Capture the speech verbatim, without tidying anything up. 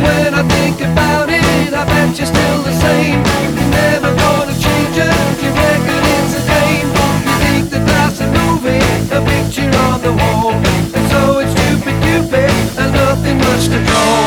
when I think about it, I bet you're still the same. You're never gonna change it, you reckon it's a game. You think the glass is moving, a picture on the wall, and so it's stupid, stupid, and nothing much to call.